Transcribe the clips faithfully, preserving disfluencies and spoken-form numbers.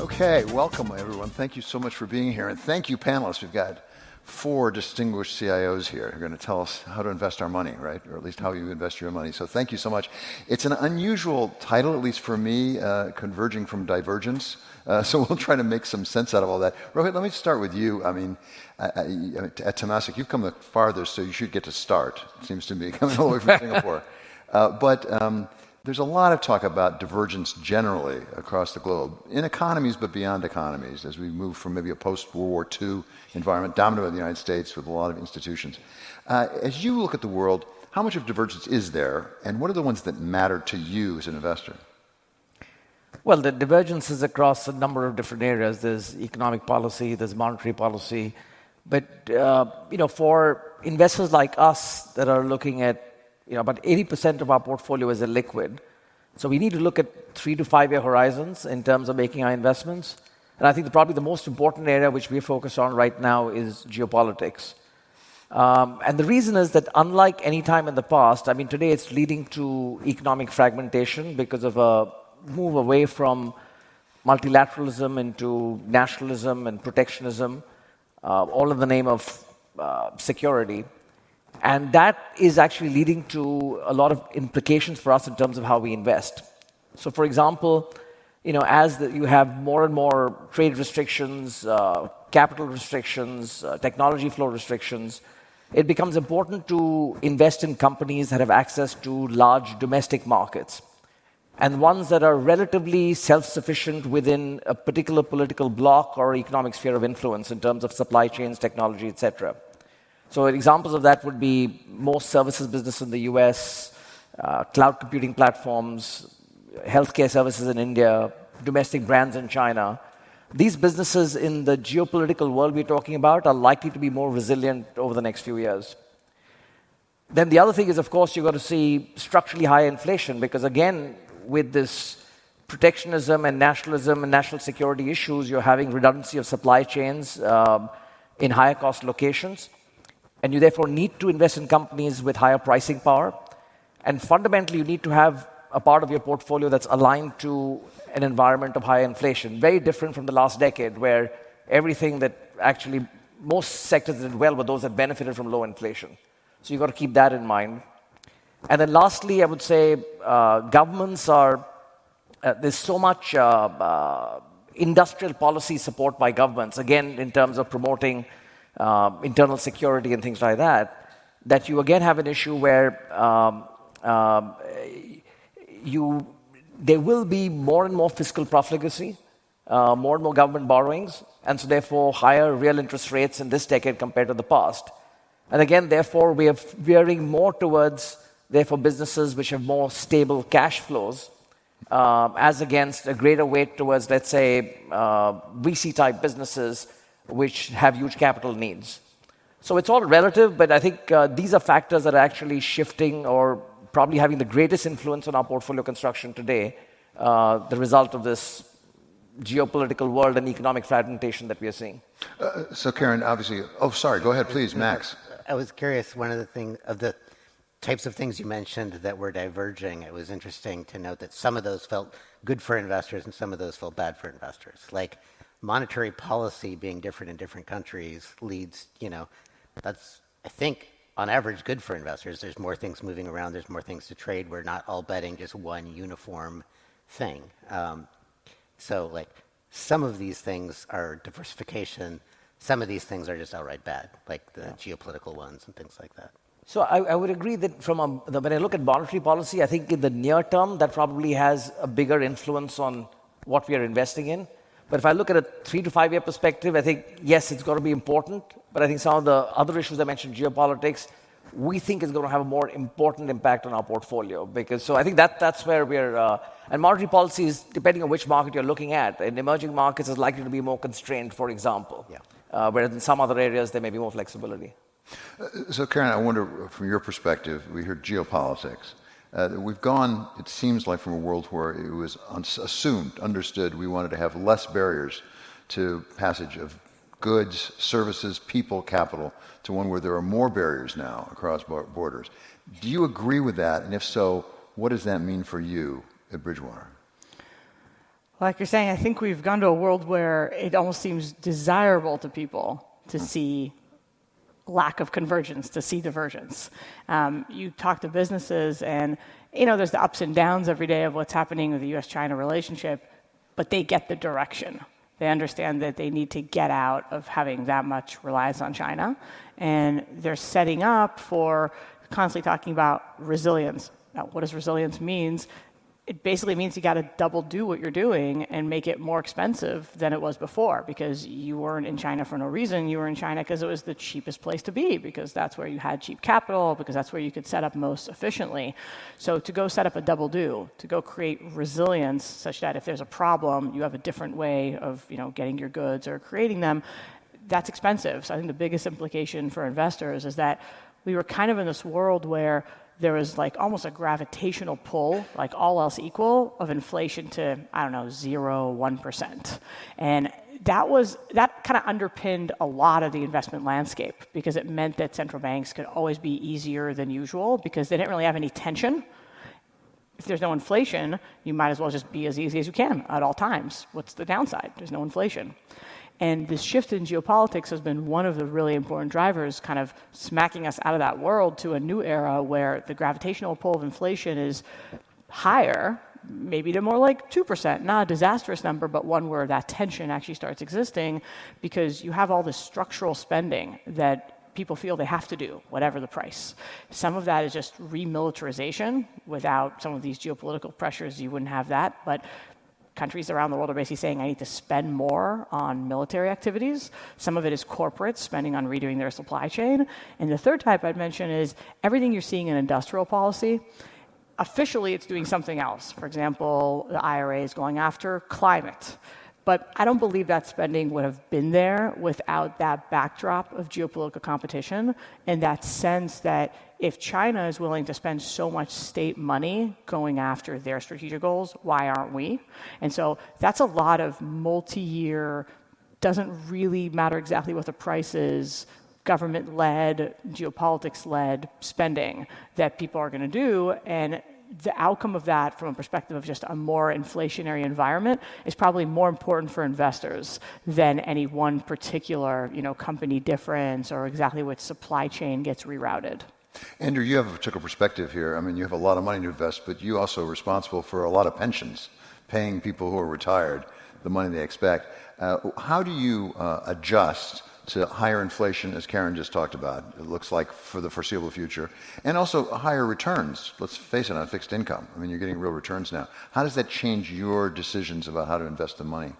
Okay, welcome everyone. Thank you so much for being here. And thank you, panelists. We've got four distinguished C I Os here who are going to tell us how to invest our money, right? Or at least how you invest your money. So thank you so much. It's an unusual title, at least for me, uh, converging from divergence. Uh, so we'll try to make some sense out of all that. Rohit, let me start with you. I mean, I, I, at Temasek, you've come the farthest, so you should get to start, it seems to me, coming all the way from Singapore. Uh, but um, there's a lot of talk about divergence generally across the globe, in economies but beyond economies, as we move from maybe a post-World War Two environment dominated by the United States with a lot of institutions. Uh, as you look at the world, how much of divergence is there, and what are the ones that matter to you as an investor? Well, the divergence is across a number of different areas. There's economic policy, there's monetary policy. But, uh, you know, for investors like us that are looking at, you know, about eighty percent of our portfolio is illiquid. So we need to look at three to five year horizons in terms of making our investments. And I think the, probably the most important area which we focus on right now is geopolitics. Um, and the reason is that unlike any time in the past, I mean, today it's leading to economic fragmentation because of a move away from multilateralism into nationalism and protectionism, uh, all in the name of uh, security. And that is actually leading to a lot of implications for us in terms of how we invest. So, for example, you know, as the, you have more and more trade restrictions, uh, capital restrictions, uh, technology flow restrictions, it becomes important to invest in companies that have access to large domestic markets and ones that are relatively self-sufficient within a particular political bloc or economic sphere of influence in terms of supply chains, technology, et cetera. So examples of that would be most services business in the U S, uh, cloud computing platforms, healthcare services in India, domestic brands in China. These businesses in the geopolitical world we're talking about are likely to be more resilient over the next few years. Then the other thing is, of course, you've got to see structurally higher inflation because, again, with this protectionism and nationalism and national security issues, you're having redundancy of supply chains um, in higher cost locations. And you therefore need to invest in companies with higher pricing power. And fundamentally, you need to have a part of your portfolio that's aligned to an environment of higher inflation. Very different from the last decade, where everything that actually, most sectors did well were those that benefited from low inflation. So you've got to keep that in mind. And then lastly, I would say uh, governments are, uh, there's so much uh, uh, industrial policy support by governments, again, in terms of promoting Uh, internal security and things like that, that you again have an issue where um, um, you, there will be more and more fiscal profligacy, uh, more and more government borrowings, and so therefore higher real interest rates in this decade compared to the past. And again, therefore, we are veering more towards, therefore, businesses which have more stable cash flows, uh, as against a greater weight towards, let's say, uh, V C-type businesses which have huge capital needs. So it's all relative, but I think uh, these are factors that are actually shifting or probably having the greatest influence on our portfolio construction today, uh, the result of this geopolitical world and economic fragmentation that we are seeing. Uh, so Karen, obviously, oh, sorry, go ahead, please, Max. I was curious, one of the things, of the types of things you mentioned that were diverging, it was interesting to note that some of those felt good for investors and some of those felt bad for investors. Like, monetary policy being different in different countries leads, you know, that's, I think, on average, good for investors. There's more things moving around. There's more things to trade. We're not all betting just one uniform thing. Um, so, like, some of these things are diversification. Some of these things are just outright bad, like the yeah. geopolitical ones and things like that. So I, I would agree that from a, the, when I look at monetary policy, I think in the near term, that probably has a bigger influence on what we are investing in. But if I look at a three to five year perspective, I think, yes, it's going to be important. But I think some of the other issues I mentioned, geopolitics, we think is going to have a more important impact on our portfolio. Because so I think that that's where we're, uh, and monetary policy is, depending on which market you're looking at, in emerging markets is likely to be more constrained, for example. Yeah. Uh, whereas in some other areas, there may be more flexibility. Uh, so Karen, I wonder, from your perspective, we heard geopolitics. Uh, we've gone, it seems like, from a world where it was assumed, understood, we wanted to have less barriers to passage of goods, services, people, capital, to one where there are more barriers now across borders. Do you agree with that? And if so, what does that mean for you at Bridgewater? Like you're saying, I think we've gone to a world where it almost seems desirable to people to see lack of convergence, to see divergence. Um, you talk to businesses and, you know, there's the ups and downs every day of what's happening with the U S China relationship, but they get the direction. They understand that they need to get out of having that much reliance on China, and they're setting up for constantly talking about resilience. Now, what does resilience mean? It basically means you got to double do what you're doing and make it more expensive than it was before, because you weren't in China for no reason. You were in China because it was the cheapest place to be, because that's where you had cheap capital, because that's where you could set up most efficiently. So to go set up a double do, to go create resilience such that if there's a problem, you have a different way of, you know, getting your goods or creating them, that's expensive. So I think the biggest implication for investors is that we were kind of in this world where there was like almost a gravitational pull, like all else equal, of inflation to, I don't know, zero, one percent. And that was, that kind of underpinned a lot of the investment landscape, because it meant that central banks could always be easier than usual because they didn't really have any tension. If there's no inflation, you might as well just be as easy as you can at all times. What's the downside? There's no inflation. And this shift in geopolitics has been one of the really important drivers, kind of smacking us out of that world to a new era where the gravitational pull of inflation is higher, maybe to more like two percent. Not a disastrous number, but one where that tension actually starts existing, because you have all this structural spending that people feel they have to do, whatever the price. Some of that is just remilitarization. Without some of these geopolitical pressures, you wouldn't have that. But countries around the world are basically saying, I need to spend more on military activities. Some of it is corporates spending on redoing their supply chain. And the third type I'd mention is everything you're seeing in industrial policy. Officially, it's doing something else. For example, the I R A is going after climate. But I don't believe that spending would have been there without that backdrop of geopolitical competition, and that sense that if China is willing to spend so much state money going after their strategic goals, why aren't we? And so that's a lot of multi-year, doesn't really matter exactly what the price is, government-led, geopolitics-led spending that people are going to do. And the outcome of that from a perspective of just a more inflationary environment is probably more important for investors than any one particular, you know, company difference or exactly which supply chain gets rerouted. Andrew, you have a particular perspective here. I mean, you have a lot of money to invest, but you also are responsible for a lot of pensions, paying people who are retired the money they expect. Uh, how do you uh, adjust to higher inflation, as Karen just talked about, it looks like for the foreseeable future, and also higher returns, let's face it, on fixed income? I mean, you're getting real returns now. How does that change your decisions about how to invest the money?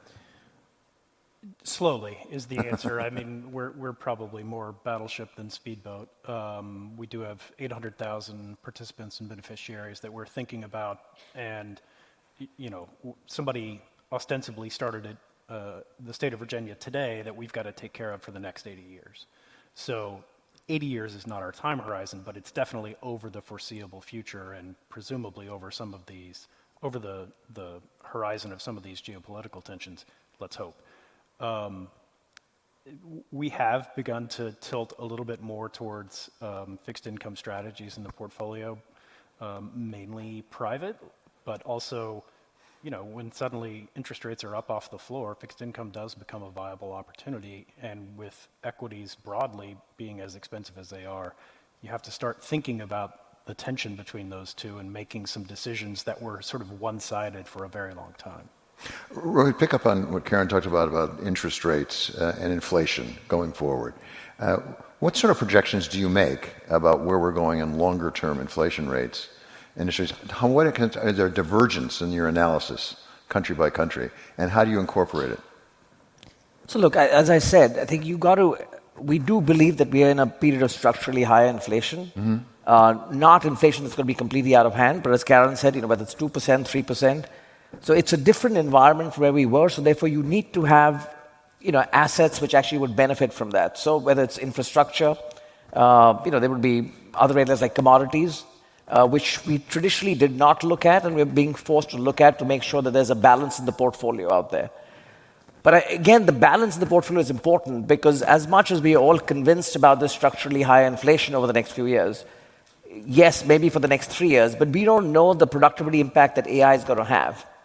Slowly is the answer. I mean, we're we're probably more battleship than speedboat. Um, we do have eight hundred thousand participants and beneficiaries that we're thinking about, and you know, somebody ostensibly started it. Uh, the state of Virginia today that we've got to take care of for the next eighty years. So eighty years is not our time horizon, but it's definitely over the foreseeable future and presumably over some of these, over the, the horizon of some of these geopolitical tensions, let's hope. Um, we have begun to tilt a little bit more towards um, fixed income strategies in the portfolio, um, mainly private, but also, you know, when suddenly interest rates are up off the floor, fixed income does become a viable opportunity. And with equities broadly being as expensive as they are, you have to start thinking about the tension between those two and making some decisions that were sort of one-sided for a very long time. Rohit, pick up on what Karen talked about, about interest rates uh, and inflation going forward. Uh, what sort of projections do you make about where we're going in longer-term inflation rates? Industries, how, what is there divergence in your analysis, country by country, and how do you incorporate it? So look, I, as I said, I think you got to, we do believe that we are in a period of structurally higher inflation. Mm-hmm. Uh, not inflation that's going to be completely out of hand, but as Karen said, you know, whether it's two percent, three percent. So it's a different environment from where we were, so therefore you need to have, you know, assets which actually would benefit from that. So whether it's infrastructure, uh, you know, there would be other areas like commodities, Uh, which we traditionally did not look at, and we're being forced to look at to make sure that there's a balance in the portfolio out there. But I, again, the balance in the portfolio is important because as much as we are all convinced about this structurally high inflation over the next few years, yes, maybe for the next three years, but we don't know the productivity impact that A I is going to have.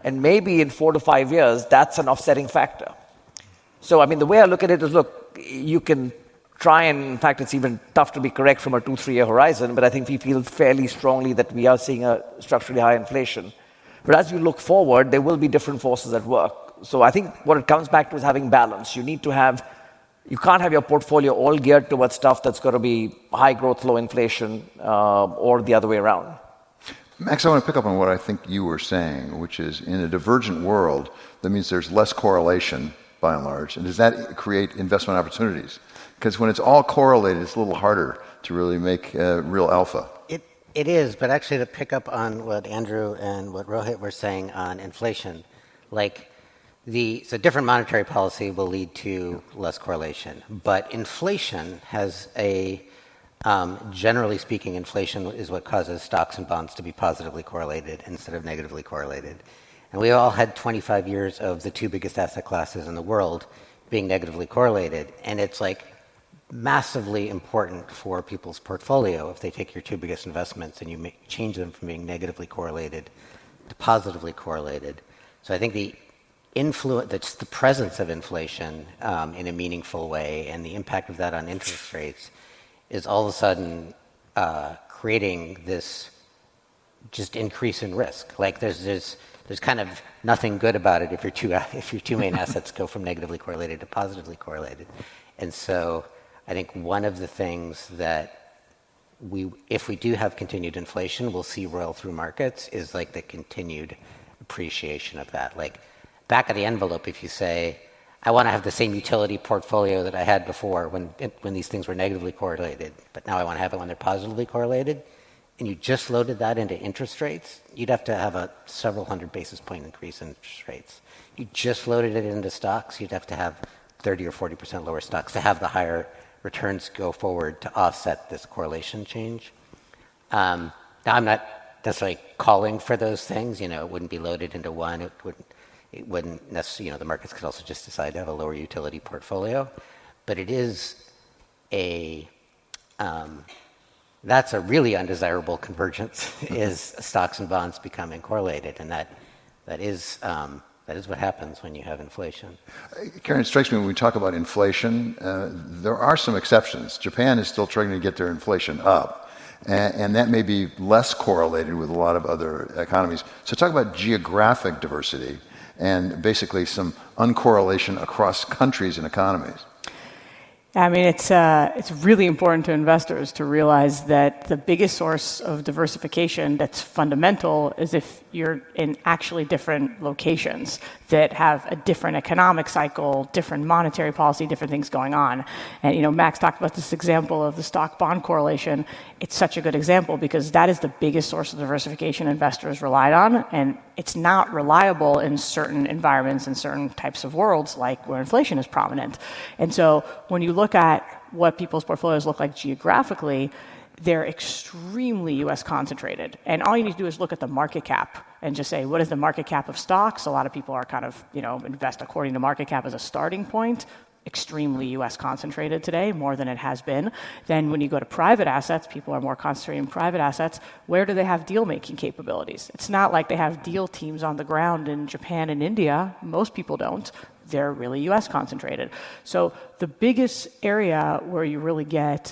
And maybe in four to five years, that's an offsetting factor. So, I mean, the way I look at it is, look, you can try and, in fact, it's even tough to be correct from a two, three-year horizon, but I think we feel fairly strongly that we are seeing a structurally high inflation. But as you look forward, there will be different forces at work. So I think what it comes back to is having balance. You need to have, you can't have your portfolio all geared towards stuff that's going to be high growth, low inflation, uh, or the other way around. Max, I want to pick up on what I think you were saying, which is in a divergent world, that means there's less correlation, by and large. And does that create investment opportunities? Because when it's all correlated, it's a little harder to really make uh, real alpha. It, it is, but actually to pick up on what Andrew and what Rohit were saying on inflation, like the, so different monetary policy will lead to less correlation. But inflation has a, um, generally speaking, inflation is what causes stocks and bonds to be positively correlated instead of negatively correlated. And we all had twenty-five years of the two biggest asset classes in the world being negatively correlated. And it's like massively important for people's portfolio if they take your two biggest investments and you make, change them from being negatively correlated to positively correlated. So I think the influence, that's the presence of inflation um, in a meaningful way and the impact of that on interest rates is all of a sudden uh, creating this just increase in risk. Like there's there's there's kind of nothing good about it if your two if your two main assets go from negatively correlated to positively correlated. And so I think one of the things that we, if we do have continued inflation, we'll see roll through markets is like the continued appreciation of that. Like back of the envelope, if you say, I want to have the same utility portfolio that I had before when when these things were negatively correlated, but now I want to have it when they're positively correlated, and you just loaded that into interest rates, you'd have to have a several hundred basis point increase in interest rates. You just loaded it into stocks, you'd have to have thirty or forty percent lower stocks to have the higher returns go forward to offset this correlation change. Um, now, I'm not necessarily calling for those things. You know, it wouldn't be loaded into one. It wouldn't, it wouldn't necessarily, you know, the markets could also just decide to have a lower utility portfolio. But it is a, um, that's a really undesirable convergence, is stocks and bonds becoming correlated. And that that is... Um, That is what happens when you have inflation. Karen, it strikes me when we talk about inflation, uh, there are some exceptions. Japan is still trying to get their inflation up, and, and that may be less correlated with a lot of other economies. So talk about geographic diversity and basically some uncorrelation across countries and economies. I mean, it's uh, it's really important to investors to realize that the biggest source of diversification that's fundamental is if you're in actually different locations that have a different economic cycle, different monetary policy, different things going on. And, you know, Max talked about this example of the stock-bond correlation. It's such a good example because that is the biggest source of diversification investors relied on, and it's not reliable in certain environments and certain types of worlds, like where inflation is prominent. And so when you look at what people's portfolios look like geographically, they're extremely U S concentrated. And all you need to do is look at the market cap and just say, what is the market cap of stocks? A lot of people are kind of, you know, invest according to market cap as a starting point. Extremely U S concentrated today, more than it has been. Then when you go to private assets, people are more concentrated in private assets. Where do they have deal-making capabilities? It's not like they have deal teams on the ground in Japan and India. Most people don't. They're really U S concentrated. So the biggest area where you really get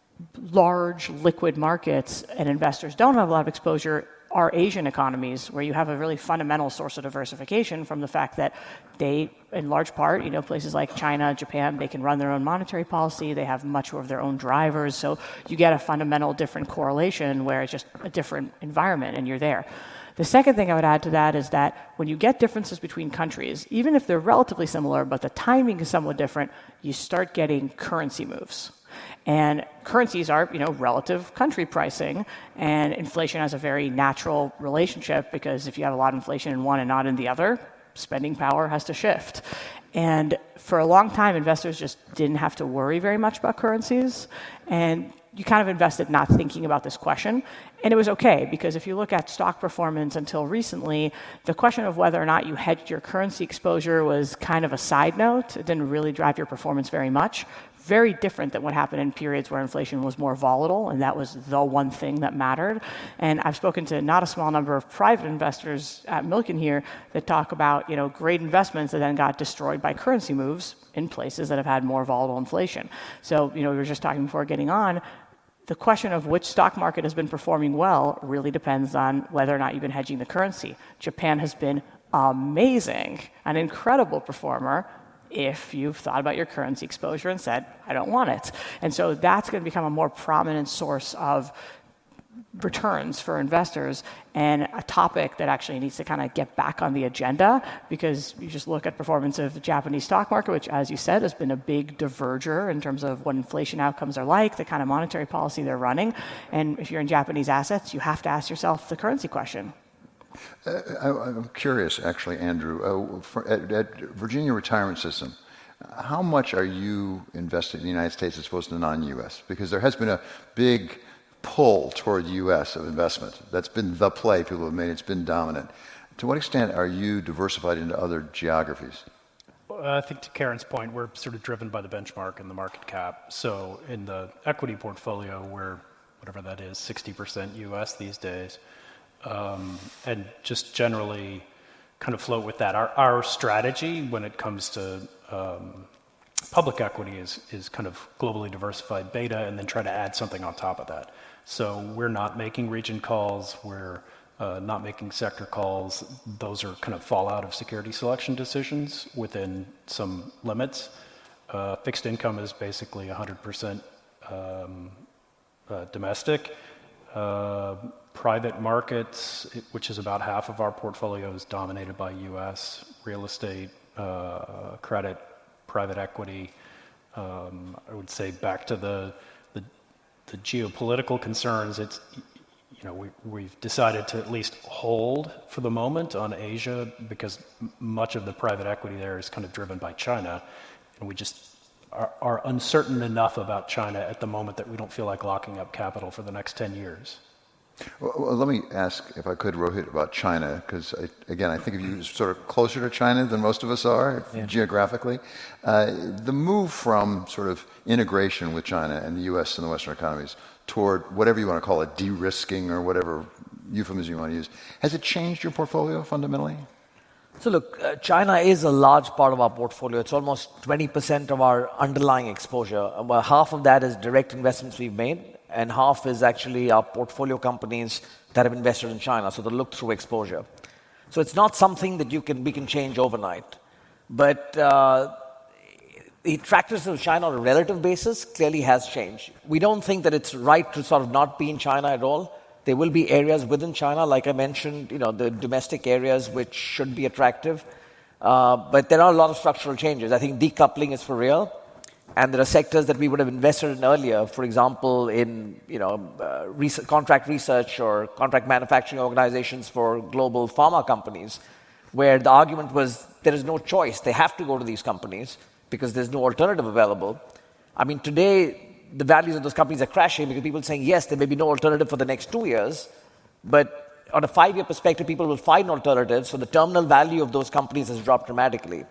large liquid markets and investors don't have a lot of exposure are Asian economies, where you have a really fundamental source of diversification from the fact that they, in large part, you know, places like China, Japan, they can run their own monetary policy. They have much of their own drivers. So you get a fundamental different correlation where it's just a different environment and you're there. The second thing I would add to that is that when you get differences between countries, even if they're relatively similar, but the timing is somewhat different, you start getting currency moves. And currencies are, you know, relative country pricing, and inflation has a very natural relationship because if you have a lot of inflation in one and not in the other, spending power has to shift. And for a long time, investors just didn't have to worry very much about currencies, and you kind of invested not thinking about this question. And it was okay, because if you look at stock performance until recently, the question of whether or not you hedged your currency exposure was kind of a side note. It didn't really drive your performance very much. very different than what happened in periods where inflation was more volatile, and that was the one thing that mattered. And I've spoken to not a small number of private investors at Milken here that talk about, you know, great investments that then got destroyed by currency moves in places that have had more volatile inflation. So, you know, we were just talking before getting on, the question of which stock market has been performing well really depends on whether or not you've been hedging the currency. Japan has been amazing, an incredible performer, if you've thought about your currency exposure and said, I don't want it. And so that's going to become a more prominent source of returns for investors, and a topic that actually needs to kind of get back on the agenda, because you just look at performance of the Japanese stock market, which, as you said, has been a big diverger in terms of what inflation outcomes are like, the kind of monetary policy they're running. And if you're in Japanese assets, you have to ask yourself the currency question. Uh, I, I'm curious, actually, Andrew, uh, for, at, at Virginia Retirement System, how much are you invested in the United States as opposed to non-U S? Because there has been a big pull toward U S of investment. That's been the play people have made. It's been dominant. To what extent are you diversified into other geographies? Well, I think to Karen's point, we're sort of driven by the benchmark and the market cap. So in the equity portfolio, we're, whatever that is, sixty percent U S these days. Um, and just generally kind of float with that. Our, our strategy when it comes to um, public equity is, is kind of globally diversified beta and then try to add something on top of that. So we're not making region calls, we're uh, not making sector calls. Those are kind of fall out of security selection decisions within some limits. Uh, fixed income is basically one hundred percent um, uh, domestic. Uh, private markets, which is about half of our portfolio, is dominated by U S real estate, uh, credit, private equity. Um, I would say back to the, the the geopolitical concerns. It's, you know, we we've decided to at least hold for the moment on Asia because m- much of the private equity there is kind of driven by China, and we just are, are uncertain enough about China at the moment that we don't feel like locking up capital for the next ten years. Well, well, let me ask, if I could, Rohit, about China, because, again, I think of you as sort of closer to China than most of us are, yeah. geographically. Uh, the move from sort of integration with China and the U S and the Western economies toward whatever you want to call it, de-risking or whatever euphemism you want to use, has it changed your portfolio fundamentally? So look, uh, China is a large part of our portfolio. It's almost twenty percent of our underlying exposure. About half of that is direct investments we've made, and half is actually our portfolio companies that have invested in China, so the look-through exposure. So it's not something that you can we can change overnight. But uh, the attractiveness of China on a relative basis clearly has changed. We don't think that it's right to sort of not be in China at all. There will be areas within China, like I mentioned, you know, the domestic areas which should be attractive. Uh, but there are a lot of structural changes. I think decoupling is for real. And there are sectors that we would have invested in earlier, for example, in you know uh, res- contract research or contract manufacturing organizations for global pharma companies, where the argument was there is no choice. They have to go to these companies because there's no alternative available. I mean, today, the values of those companies are crashing because people are saying, yes, there may be no alternative for the next two years, but on a five-year perspective, people will find alternatives, so the terminal value of those companies has dropped dramatically.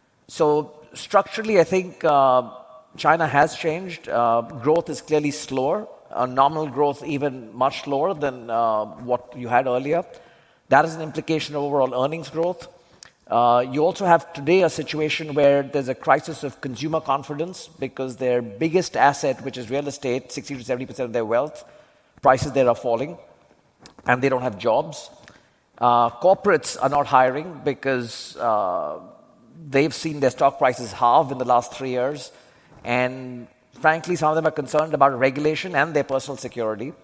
So structurally, I think uh, China has changed. Uh, growth is clearly slower, uh, nominal growth even much lower than uh, what you had earlier. That is an implication of overall earnings growth. Uh, you also have today a situation where there's a crisis of consumer confidence because their biggest asset, which is real estate, sixty to seventy percent of their wealth, prices there are falling, and they don't have jobs. Uh, corporates are not hiring because uh, they've seen their stock prices halve in the last three years, and frankly, some of them are concerned about regulation and their personal security.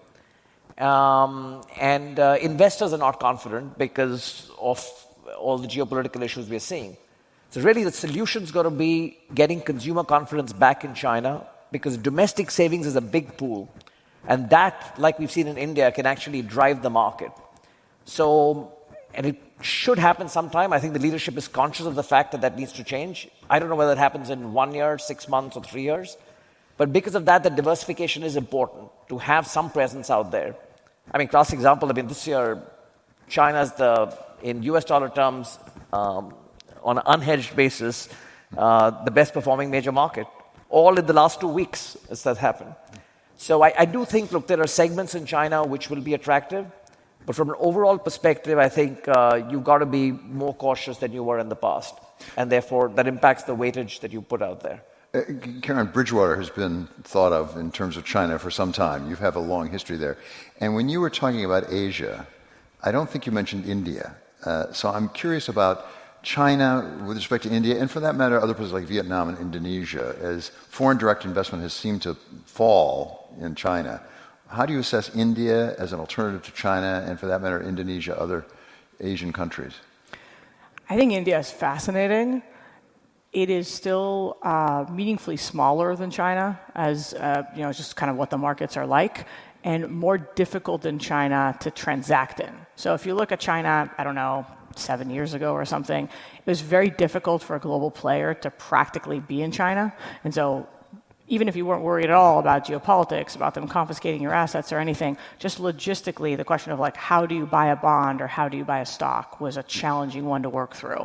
Um, and uh, investors are not confident because of all the geopolitical issues we're seeing. So really the solution's got to be getting consumer confidence back in China because domestic savings is a big pool. And that, like we've seen in India, can actually drive the market. So, and it should happen sometime. I think the leadership is conscious of the fact that that needs to change. I don't know whether it happens in one year, six months, or three years. But because of that, the diversification is important to have some presence out there. I mean, classic example, I mean, this year, China's the, in U S dollar terms, um, on an unhedged basis, uh, the best performing major market. all in the last two weeks as that happened. So I, I do think, look, there are segments in China which will be attractive, but from an overall perspective, I think uh, you've got to be more cautious than you were in the past, and therefore that impacts the weightage that you put out there. Uh, Karen, Bridgewater has been thought of in terms of China for some time. You have a long history there. And when you were talking about Asia, I don't think you mentioned India. Uh, so I'm curious about China with respect to India, and for that matter, other places like Vietnam and Indonesia, as foreign direct investment has seemed to fall in China. How do you assess India as an alternative to China, and for that matter, Indonesia, other Asian countries? I think India is fascinating. It is still uh, meaningfully smaller than China, as uh, you know, just kind of what the markets are like, and more difficult than China to transact in. So if you look at China, I don't know, seven years ago or something, it was very difficult for a global player to practically be in China. And so even if you weren't worried at all about geopolitics, about them confiscating your assets or anything, just logistically, the question of like, how do you buy a bond or how do you buy a stock was a challenging one to work through.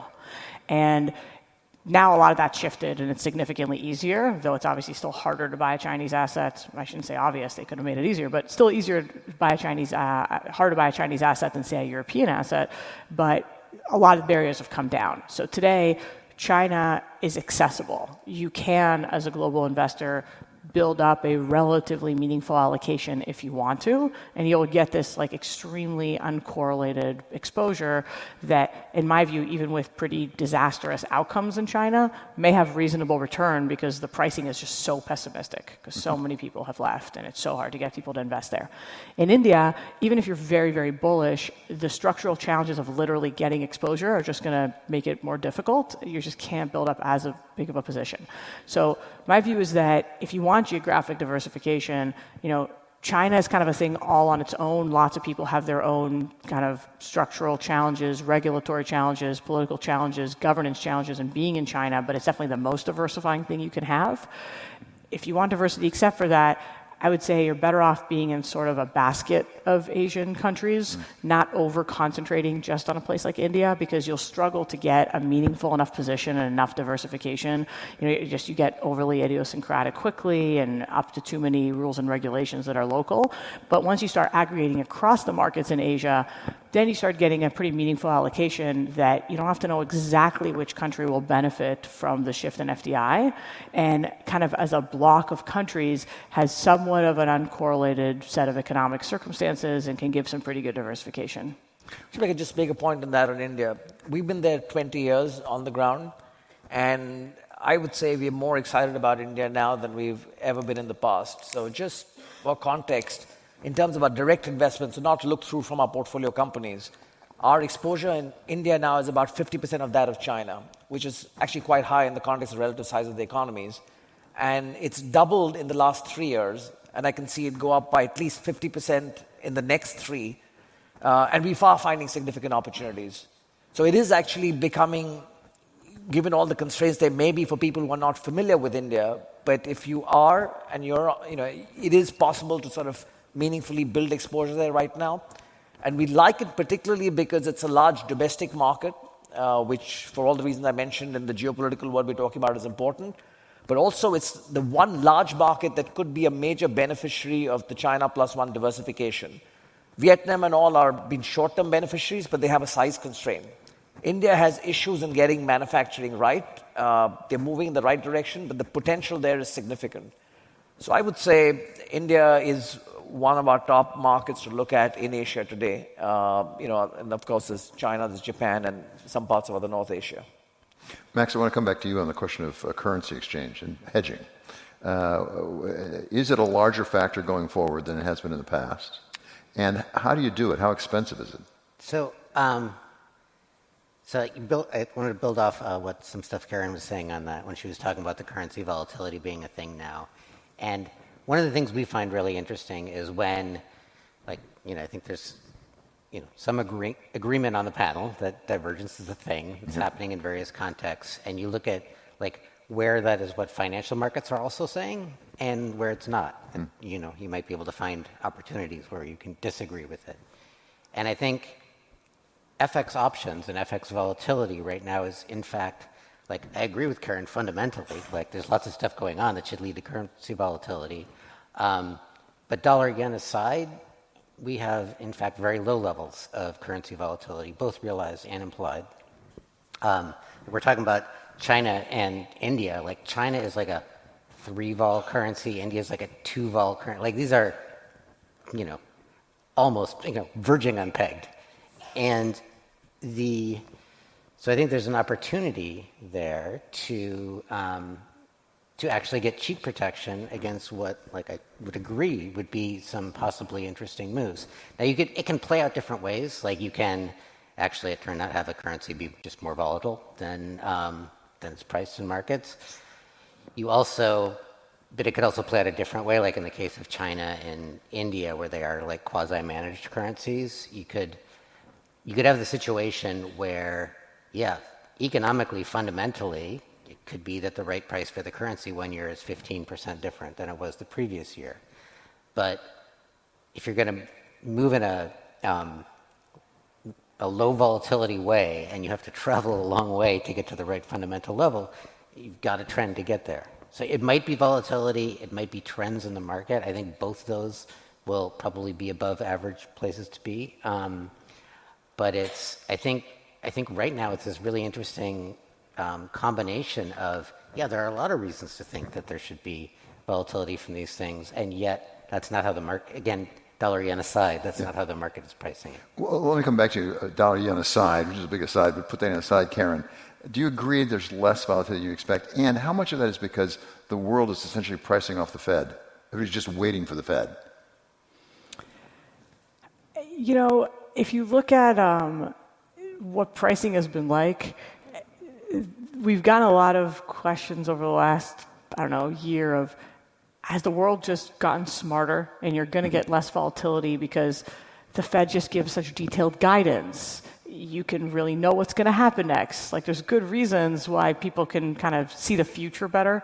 And now a lot of that shifted and it's significantly easier, though it's obviously still harder to buy a Chinese asset. I shouldn't say obvious, they could have made it easier, but still easier to buy a Chinese, uh, hard to buy a Chinese asset than say a European asset. But a lot of barriers have come down. So today, China is accessible. You can, as a global investor, build up a relatively meaningful allocation if you want to, and you'll get this like extremely uncorrelated exposure that, in my view, even with pretty disastrous outcomes in China, may have reasonable return because the pricing is just so pessimistic because so many people have left and it's so hard to get people to invest there. In India, even if you're very, very bullish, the structural challenges of literally getting exposure are just going to make it more difficult. You just can't build up as a big of a position. So my view is that if you want geographic diversification, you know, China is kind of a thing all on its own. Lots of people have their own kind of structural challenges, regulatory challenges, political challenges, governance challenges in being in China, but it's definitely the most diversifying thing you can have. If you want diversity except for that, I would say you're better off being in sort of a basket of Asian countries, mm. not over-concentrating just on a place like India, because you'll struggle to get a meaningful enough position and enough diversification. You know, you just you get overly idiosyncratic quickly and up to too many rules and regulations that are local. But once you start aggregating across the markets in Asia, then you start getting a pretty meaningful allocation that you don't have to know exactly which country will benefit from the shift in F D I, and kind of as a block of countries has somewhat of an uncorrelated set of economic circumstances and can give some pretty good diversification. If I could just make a point on that on India. We've been there twenty years on the ground, and I would say we're more excited about India now than we've ever been in the past. So just for context, in terms of our direct investments, so not to look through from our portfolio companies, our exposure in India now is about fifty percent of that of China, which is actually quite high in the context of relative size of the economies. And it's doubled in the last three years, and I can see it go up by at least fifty percent in the next three. Uh, and we are finding significant opportunities. So it is actually becoming, given all the constraints there may be for people who are not familiar with India, but if you are, and you're, you know, it is possible to sort of meaningfully build exposure there right now. And we like it particularly because it's a large domestic market, uh, which for all the reasons I mentioned in the geopolitical world we're talking about is important. But also it's the one large market that could be a major beneficiary of the China plus one diversification. Vietnam and all are being short-term beneficiaries, but they have a size constraint. India has issues in getting manufacturing right. Uh, they're moving in the right direction, but the potential there is significant. So I would say India is one of our top markets to look at in Asia today. Uh, you know, and of course there's China, there's Japan, and some parts of other North Asia. Max, I want to come back to you on the question of uh, currency exchange and hedging. Uh, is it a larger factor going forward than it has been in the past? And how do you do it? How expensive is it? So, um, so you built, I wanted to build off uh, what some stuff Karen was saying on that when she was talking about the currency volatility being a thing now. And one of the things we find really interesting is when, like, you know, I think there's, you know, some agree- agreement on the panel that divergence is a thing. It's mm-hmm. happening in various contexts. And you look at, like, where that is what financial markets are also saying and where it's not. Mm. And, you know, you might be able to find opportunities where you can disagree with it. And I think F X options and F X volatility right now is, in fact, like, I agree with Karen fundamentally. Like, there's lots of stuff going on that should lead to currency volatility. Um, but dollar yen aside, we have, in fact, very low levels of currency volatility, both realized and implied. Um, we're talking about China and India. Like, China is like a three-vol currency. India is like a two-vol currency. Like, these are, you know, almost, you know, verging on pegged. And the, so I think there's an opportunity there to um, to actually get cheap protection against what, like, I would agree would be some possibly interesting moves. Now, you could, it can play out different ways. Like, you can actually, it turned out, have a currency be just more volatile than um, than it's priced in markets. You also, but it could also play out a different way, like in the case of China and India, where they are like quasi-managed currencies. You could, you could have the situation where, yeah, economically, fundamentally, it could be that the right price for the currency one year is fifteen percent different than it was the previous year. But if you're going to move in a um, a low volatility way, and you have to travel a long way to get to the right fundamental level, you've got a trend to get there. So it might be volatility, it might be trends in the market. I think both those will probably be above average places to be. Um, but it's, I think, I think right now it's this really interesting um, combination of, yeah, there are a lot of reasons to think that there should be volatility from these things, and yet that's not how the market, again, dollar yen aside, that's yeah. not how the market is pricing it. Well, let me come back to uh, dollar yen aside, which is a big aside, but put that aside, Karen. Do you agree there's less volatility than you expect? And how much of that is because the world is essentially pricing off the Fed? Everybody's just waiting for the Fed. You know, if you look at um, what pricing has been like, we've gotten a lot of questions over the last, I don't know, year of, has the world just gotten smarter and you're going to get less volatility because the Fed just gives such detailed guidance? You can really know what's going to happen next. Like, there's good reasons why people can kind of see the future better.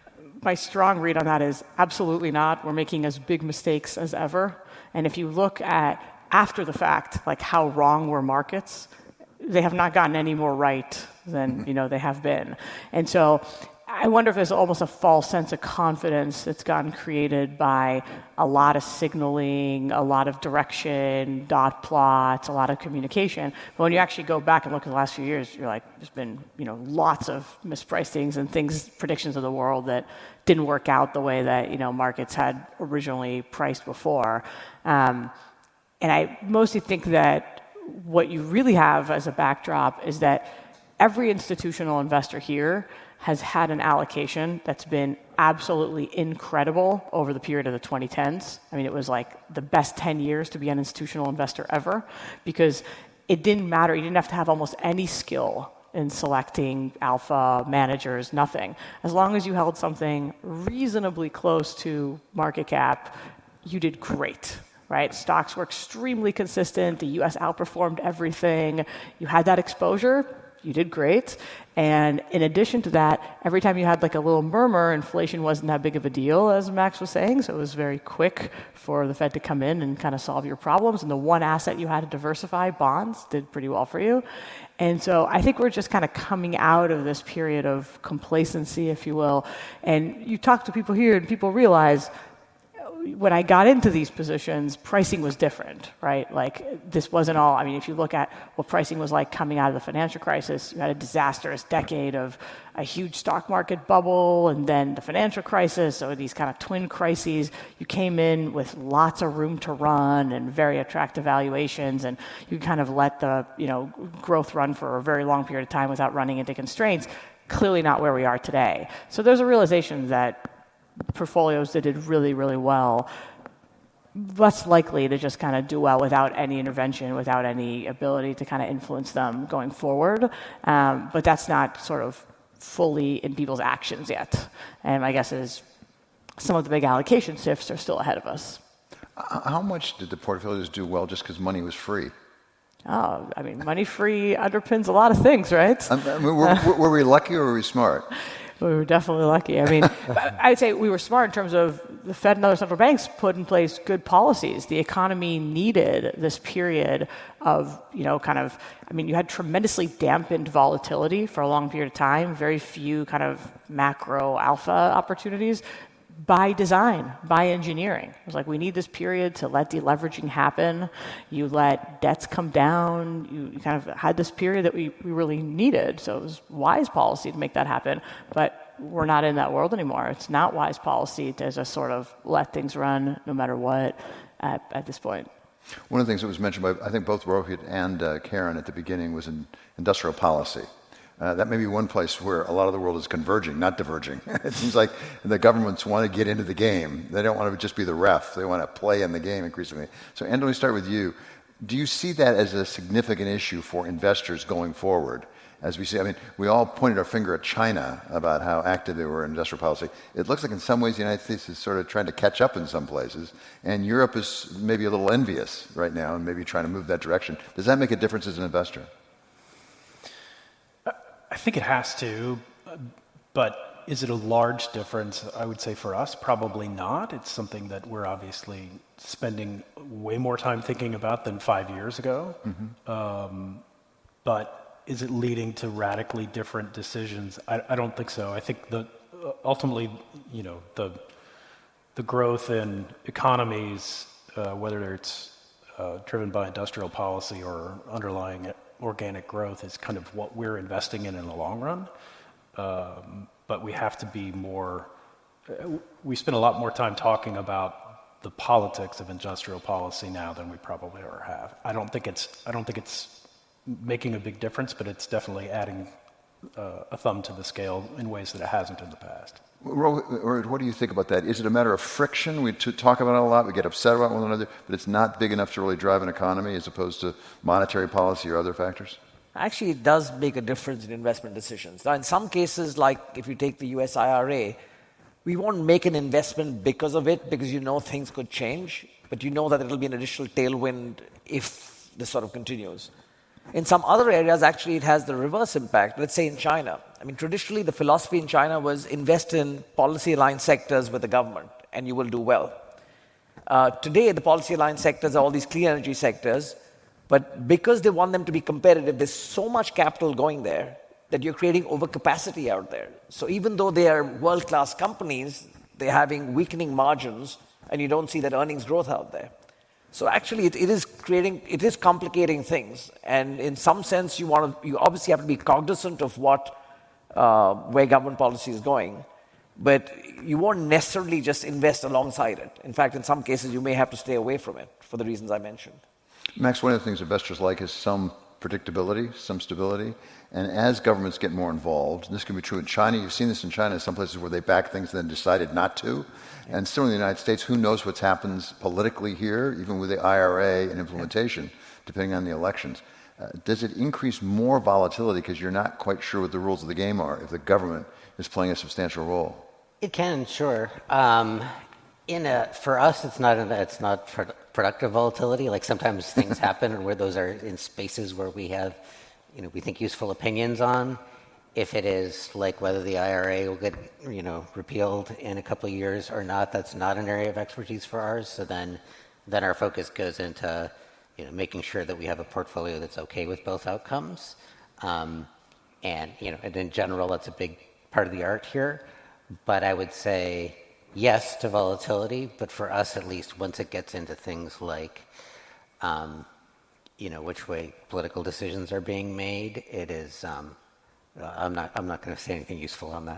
My strong read on that is absolutely not. We're making as big mistakes as ever. And if you look at after the fact, like how wrong were markets, they have not gotten any more right than, you know, they have been. And so I wonder if there's almost a false sense of confidence that's gotten created by a lot of signaling, a lot of direction, dot plots, a lot of communication. But when you actually go back and look at the last few years, you're like, there's been, you know, lots of mispricings and things, predictions of the world that didn't work out the way that, you know, markets had originally priced before. Um, and I mostly think that what you really have as a backdrop is that every institutional investor here has had an allocation that's been absolutely incredible over the period of the twenty tens. I mean, it was like the best ten years to be an institutional investor ever, because it didn't matter. You didn't have to have almost any skill in selecting alpha managers, nothing. As long as you held something reasonably close to market cap, you did great. Right? Stocks were extremely consistent. The U S outperformed everything. You had that exposure, you did great. And in addition to that, every time you had like a little murmur, inflation wasn't that big of a deal, as Max was saying. So it was very quick for the Fed to come in and kind of solve your problems. And the one asset you had to diversify, bonds, did pretty well for you. And so I think we're just kind of coming out of this period of complacency, if you will. And you talk to people here and people realize, when I got into these positions, pricing was different, right? Like, this wasn't all, I mean, if you look at what pricing was like coming out of the financial crisis, you had a disastrous decade of a huge stock market bubble and then the financial crisis, so these kind of twin crises. You came in with lots of room to run and very attractive valuations, and you kind of let the, you know, growth run for a very long period of time without running into constraints. Clearly not where we are today. So there's a realization that portfolios that did really, really well, less likely to just kind of do well without any intervention, without any ability to kind of influence them going forward. Um, but that's not sort of fully in people's actions yet. And my guess is some of the big allocation shifts are still ahead of us. How much did the portfolios do well just because money was free? Oh, I mean, money free underpins a lot of things, right? I mean, were, were we lucky or were we smart? We were definitely lucky. I mean, I'd say we were smart in terms of the Fed and other central banks put in place good policies. The economy needed this period of, you know, kind of, I mean, you had tremendously dampened volatility for a long period of time, very few kind of macro alpha opportunities by design, by engineering. It was like, we need this period to let deleveraging happen. You let debts come down. You, you kind of had this period that we, we really needed. So it was wise policy to make that happen. But we're not in that world anymore. It's not wise policy to just sort of let things run no matter what at, at this point. One of the things that was mentioned by, I think, both Rohit and uh, Karen at the beginning was in industrial policy. Uh, that may be one place where a lot of the world is converging, not diverging. It seems like the governments want to get into the game. They don't want to just be the ref. They want to play in the game increasingly. So, Andrew, let me start with you. Do you see that as a significant issue for investors going forward? As we see, I mean, we all pointed our finger at China about how active they were in industrial policy. It looks like in some ways the United States is sort of trying to catch up in some places, and Europe is maybe a little envious right now and maybe trying to move that direction. Does that make a difference as an investor? I think it has to, but is it a large difference? I would say for us, probably not. It's something that we're obviously spending way more time thinking about than five years ago. Mm-hmm. Um, but is it leading to radically different decisions? I, I don't think so. I think that ultimately, you know, the the growth in economies, uh, whether it's uh, driven by industrial policy or underlying organic growth, is kind of what we're investing in in the long run. Um, but we have to be more, we spend a lot more time talking about the politics of industrial policy now than we probably ever have. I don't think it's, I don't think it's making a big difference, but it's definitely adding uh, a thumb to the scale in ways that it hasn't in the past. Or what do you think about that? Is it a matter of friction? We talk about it a lot, we get upset about one another, but it's not big enough to really drive an economy as opposed to monetary policy or other factors? Actually, it does make a difference in investment decisions. Now, in some cases, like if you take the U S I R A, we won't make an investment because of it, because you know things could change, but you know that it'll be an additional tailwind if this sort of continues. In some other areas, actually, it has the reverse impact. Let's say in China. I mean, traditionally, the philosophy in China was invest in policy-aligned sectors with the government, and you will do well. Uh, today, the policy-aligned sectors are all these clean energy sectors, but because they want them to be competitive, there's so much capital going there that you're creating overcapacity out there. So even though they are world-class companies, they're having weakening margins, and you don't see that earnings growth out there. So actually, it, it is creating, it is complicating things, and in some sense, you want to, you obviously have to be cognizant of what, uh, where government policy is going, but you won't necessarily just invest alongside it. In fact, in some cases, you may have to stay away from it for the reasons I mentioned. Max, one of the things investors like is some predictability, some stability, and as governments get more involved, and this can be true in China, you've seen this in China, some places where they back things and then decided not to, and still in the United States, who knows what happens politically here, even with the I R A and implementation, depending on the elections. Uh, does it increase more volatility because you're not quite sure what the rules of the game are if the government is playing a substantial role? It can, sure. Um, in a, for us, it's not an, it's not pro- productive volatility. Like sometimes things happen where those are in spaces where we have, you know, we think useful opinions on. If it is like whether the I R A will get, you know, repealed in a couple of years or not, that's not an area of expertise for ours. So then, then our focus goes into, you know, making sure that we have a portfolio that's okay with both outcomes. Um, and, you know, and in general, that's a big part of the art here. But I would say yes to volatility, but for us at least, once it gets into things like, um, you know, which way political decisions are being made, it is, um, uh, I'm not, I'm not going to say anything useful on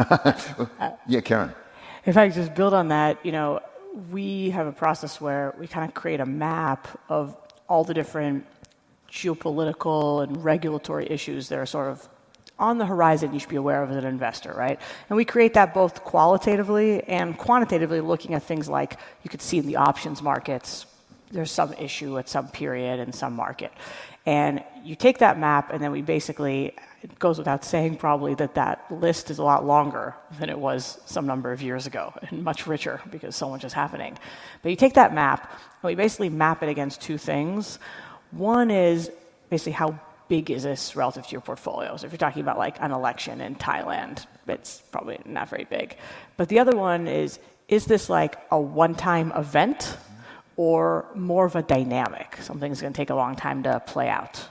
that. Yeah, Karen. If I could just build on that, you know, we have a process where we kind of create a map of all the different geopolitical and regulatory issues that are sort of on the horizon you should be aware of as an investor, right? And we create that both qualitatively and quantitatively, looking at things like you could see in the options markets, there's some issue at some period in some market. And you take that map and then we basically, it goes without saying probably that that list is a lot longer than it was some number of years ago and much richer because so much is happening. But you take that map and we basically map it against two things. One is basically how big is this relative to your portfolio? So if you're talking about like an election in Thailand, it's probably not very big. But the other one is, is this like a one-time event or more of a dynamic? Something's going to take a long time to play out.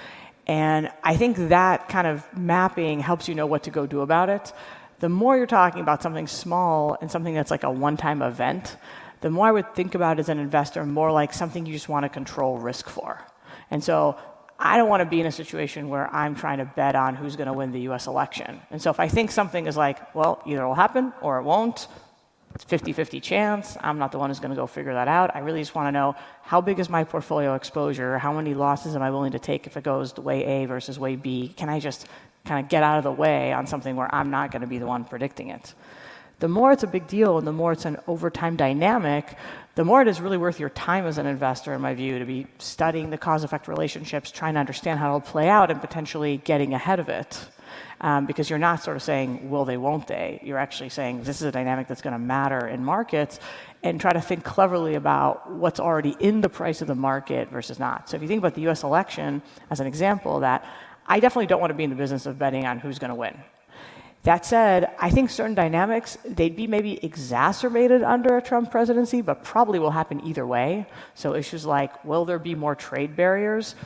And I think that kind of mapping helps you know what to go do about it. The more you're talking about something small and something that's like a one-time event, the more I would think about it as an investor more like something you just want to control risk for. And so I don't want to be in a situation where I'm trying to bet on who's going to win the U S election. And so if I think something is like, well, either it will happen or it won't, it's fifty-fifty chance, I'm not the one who's going to go figure that out. I really just want to know how big is my portfolio exposure, how many losses am I willing to take if it goes the way A versus way B? Can I just kind of get out of the way on something where I'm not going to be the one predicting it? The more it's a big deal and the more it's an overtime dynamic, the more it is really worth your time as an investor, in my view, to be studying the cause-effect relationships, trying to understand how it'll play out and potentially getting ahead of it. Um, because you're not sort of saying, will they, won't they? You're actually saying, this is a dynamic that's going to matter in markets, and try to think cleverly about what's already in the price of the market versus not. So if you think about the U S election as an example of that, I definitely don't want to be in the business of betting on who's going to win. That said, I think certain dynamics, they'd be maybe exacerbated under a Trump presidency, but probably will happen either way. So issues like, will there be more trade barriers?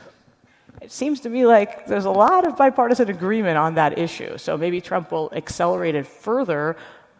It seems to me like there's a lot of bipartisan agreement on that issue. So maybe Trump will accelerate it further,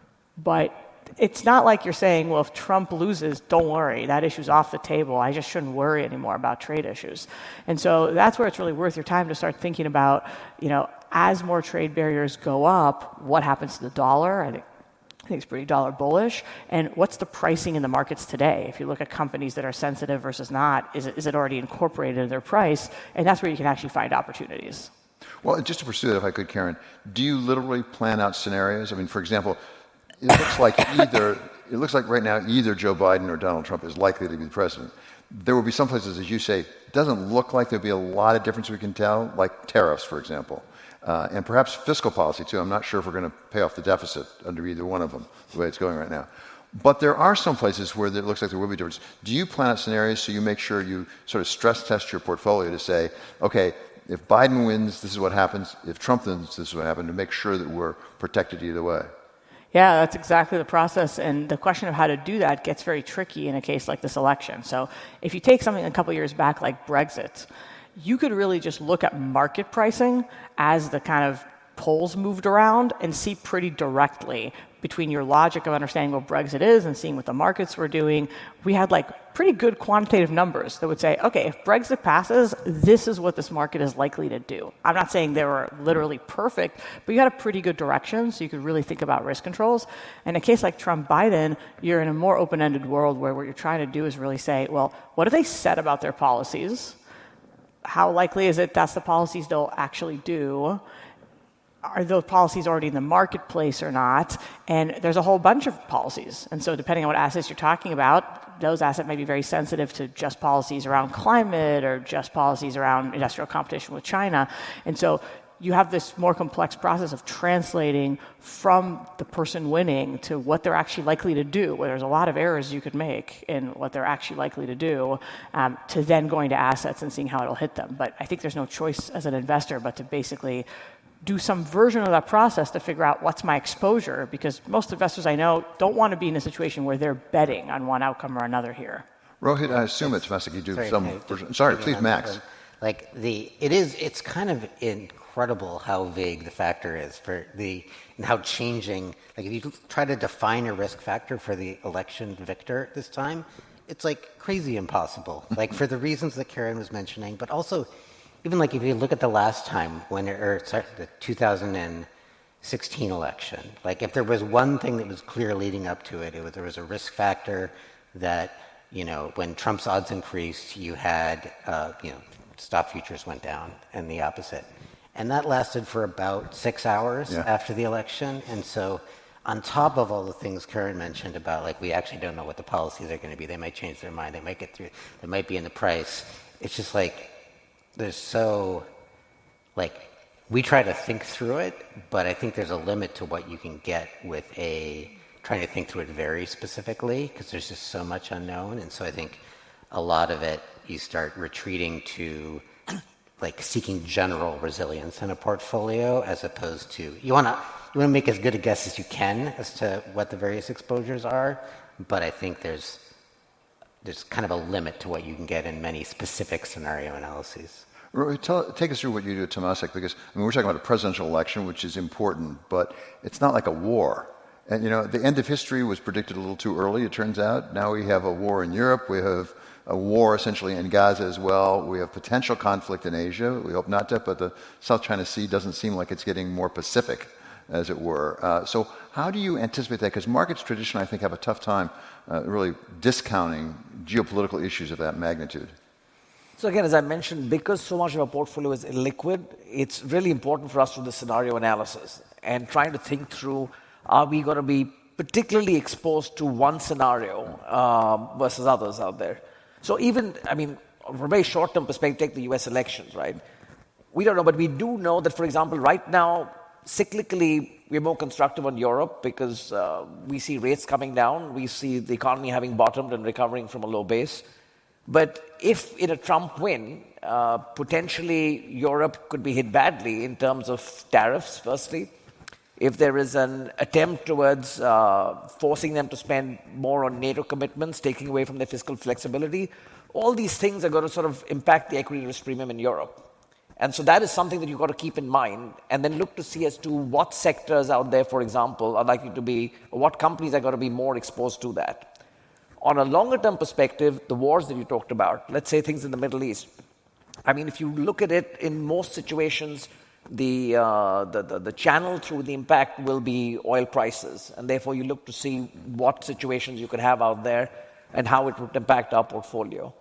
but it's not like you're saying, well, if Trump loses, don't worry, that issue's off the table. I just shouldn't worry anymore about trade issues. And so that's where it's really worth your time to start thinking about, you know, as more trade barriers go up, what happens to the dollar? I think I think it's pretty dollar bullish. And what's the pricing in the markets today? If you look at companies that are sensitive versus not, is it, is it already incorporated in their price? And that's where you can actually find opportunities. Well, just to pursue that, if I could, Karen, do you literally plan out scenarios? I mean, for example, it looks like either, it looks like right now either Joe Biden or Donald Trump is likely to be the president. There will be some places, as you say, it doesn't look like there'll be a lot of difference we can tell, like tariffs, for example. Uh, and perhaps fiscal policy, too. I'm not sure if we're going to pay off the deficit under either one of them, the way it's going right now. But there are some places where it looks like there will be difference. Do you plan out scenarios so you make sure you sort of stress test your portfolio to say, okay, if Biden wins, this is what happens. If Trump wins, this is what happens, to make sure that we're protected either way? Yeah, that's exactly the process. And the question of how to do that gets very tricky in a case like this election. So if you take something a couple years back like Brexit, you could really just look at market pricing as the kind of polls moved around and see pretty directly between your logic of understanding what Brexit is and seeing what the markets were doing. We had like pretty good quantitative numbers that would say, okay, if Brexit passes, this is what this market is likely to do. I'm not saying they were literally perfect, but you had a pretty good direction, so you could really think about risk controls. In a case like Trump-Biden, you're in a more open-ended world where what you're trying to do is really say, well, what have they said about their policies? How likely is it that's the policies they'll actually do? Are those policies already in the marketplace or not? And there's a whole bunch of policies. And so depending on what assets you're talking about, those assets may be very sensitive to just policies around climate or just policies around industrial competition with China. And so you have this more complex process of translating from the person winning to what they're actually likely to do, where there's a lot of errors you could make in what they're actually likely to do, um, to then going to assets and seeing how it'll hit them. But I think there's no choice as an investor but to basically do some version of that process to figure out what's my exposure, because most investors I know don't want to be in a situation where they're betting on one outcome or another here. Rohit, I assume it's domestic. You do Sorry, some just version. Sorry, please, Max. Like the, it is, it's kind of incredible how vague the factor is for the, and how changing, like if you try to define a risk factor for the election victor this time, it's like crazy impossible. Like for the reasons that Karen was mentioning, but also even like if you look at the last time when, it, or sorry, the two thousand sixteen election, like if there was one thing that was clear leading up to it, it was there was a risk factor that, you know, when Trump's odds increased, you had, uh, you know, stock futures went down and the opposite. And that lasted for about six hours yeah. after the election. And so on top of all the things Karen mentioned about, like, we actually don't know what the policies are going to be. They might change their mind. They might get through. They might be in the price. It's just like, there's so, like, we try to think through it, but I think there's a limit to what you can get with a, trying to think through it very specifically, because there's just so much unknown. And so I think a lot of it, you start retreating to, like, seeking general resilience in a portfolio as opposed to, you want to, you want to make as good a guess as you can as to what the various exposures are, but I think there's there's kind of a limit to what you can get in many specific scenario analyses. Roy, tell, take us through what you do at Temasek, because I mean, we're talking about a presidential election, which is important, but it's not like a war. And, you know, the end of history was predicted a little too early, it turns out. Now we have a war in Europe. We have a war essentially in Gaza as well. We have potential conflict in Asia. We hope not to, but the South China Sea doesn't seem like it's getting more Pacific, as it were. Uh, so how do you anticipate that? Because markets traditionally, I think, have a tough time uh, really discounting geopolitical issues of that magnitude. So again, as I mentioned, because so much of our portfolio is illiquid, it's really important for us to do the scenario analysis and trying to think through, are we going to be particularly exposed to one scenario uh, versus others out there? So even, I mean, from a very short-term perspective, take the U S elections, right? We don't know, but we do know that, for example, right now, cyclically, we're more constructive on Europe because uh, we see rates coming down. We see the economy having bottomed and recovering from a low base. But if in a Trump win, uh, potentially Europe could be hit badly in terms of tariffs, firstly. If there is an attempt towards uh, forcing them to spend more on NATO commitments, taking away from their fiscal flexibility, all these things are going to sort of impact the equity risk premium in Europe. And so that is something that you've got to keep in mind and then look to see as to what sectors out there, for example, are likely to be, or what companies are going to be more exposed to that. On a longer-term perspective, the wars that you talked about, let's say things in the Middle East, I mean, if you look at it, in most situations, the, uh, the, the, the channel through the impact will be oil prices. And therefore, you look to see what situations you could have out there and how it would impact our portfolio.